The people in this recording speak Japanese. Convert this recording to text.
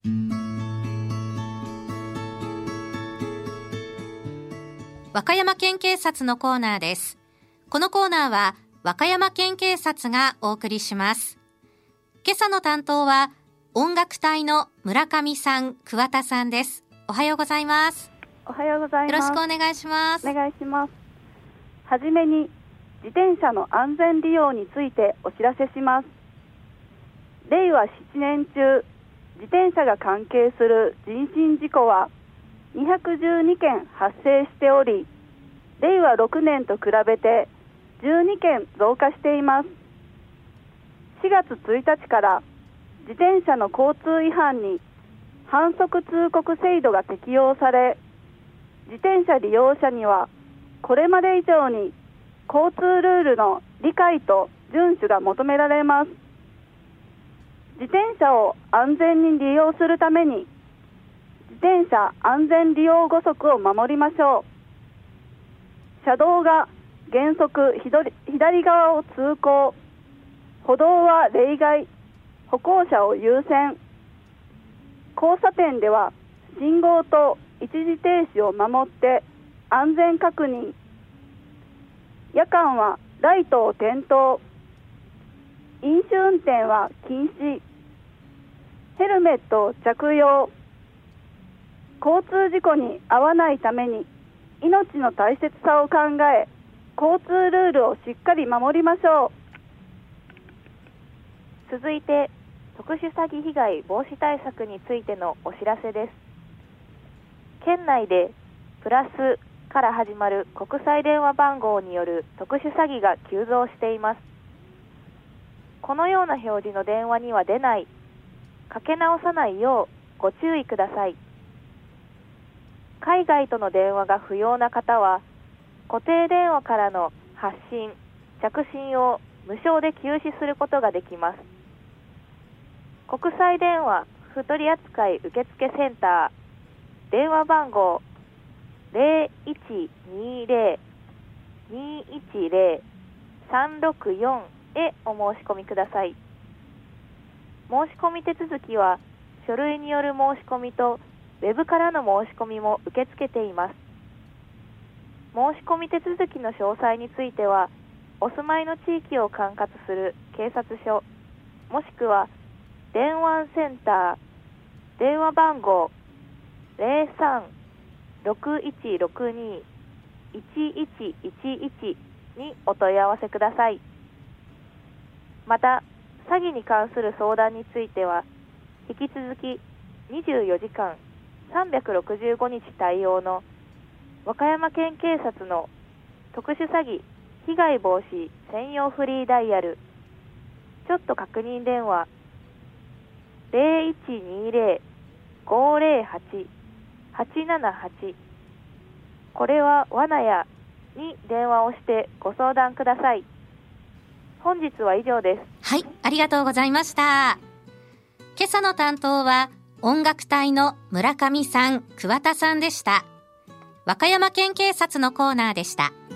和歌山県警察のコーナーです。このコーナーは和歌山県警察がお送りします。今朝の担当は音楽隊の村上さん、桑田さんです。おはようございます。 おはようございます。 よろしくお願いします。 お願いします。はじめに自転車の安全利用についてお知らせします。令和7年中、自転車が関係する人身事故は212件発生しており、令和6年と比べて12件増加しています。4月1日から自転車の交通違反に反則通告制度が適用され、自転車利用者にはこれまで以上に交通ルールの理解と遵守が求められます。自転車を安全に利用するために自転車安全利用5則を守りましょう。車道が原則左側を通行、歩道は例外、歩行者を優先、交差点では信号と一時停止を守って安全確認、夜間はライトを点灯、飲酒運転は禁止、ヘルメットを着用、交通事故に遭わないために命の大切さを考え、交通ルールをしっかり守りましょう。続いて特殊詐欺被害防止対策についてのお知らせです。県内でプラスから始まる国際電話番号による特殊詐欺が急増しています。このような表示の電話には出ない、かけ直さないようご注意ください。海外との電話が不要な方は、固定電話からの発信・着信を無償で休止することができます。国際電話不取扱受付センター、電話番号 0120-210-364 へお申し込みください。申し込み手続きは書類による申し込みとウェブからの申し込みも受け付けています。申し込み手続きの詳細については、お住まいの地域を管轄する警察署、もしくは電話センター、電話番号 03-6162-1111 にお問い合わせください。また、詐欺に関する相談については、引き続き24時間365日対応の和歌山県警察の特殊詐欺被害防止専用フリーダイヤル、ちょっと確認電話 0120-508-878、これは罠やに電話をしてご相談ください。本日は以上です。 はい、ありがとうございました。今朝の担当は音楽隊の村上さん、桑田さんでした。和歌山県警察のコーナーでした。